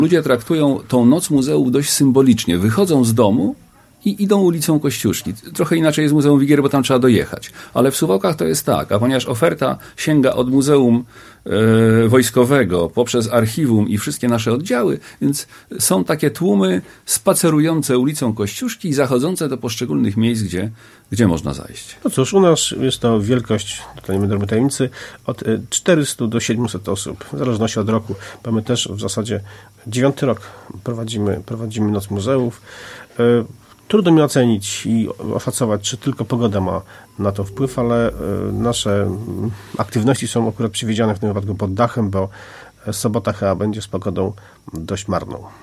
Ludzie traktują tą noc muzeów dość symbolicznie. Wychodzą z domu i idą ulicą Kościuszki. Trochę inaczej jest Muzeum Wigiery, bo tam trzeba dojechać. Ale w Suwałkach to jest tak, a ponieważ oferta sięga od Muzeum Wojskowego poprzez archiwum i wszystkie nasze oddziały, więc są takie tłumy spacerujące ulicą Kościuszki i zachodzące do poszczególnych miejsc, gdzie można zajść. No cóż, u nas jest to wielkość, tutaj nie będę tajemnicy, od 400 do 700 osób, w zależności od roku. Bo my też w zasadzie 9 rok prowadzimy Noc Muzeów. Trudno mi ocenić i oszacować, czy tylko pogoda ma na to wpływ, ale nasze aktywności są akurat przewidziane w tym wypadku pod dachem, bo sobota chyba będzie z pogodą dość marną.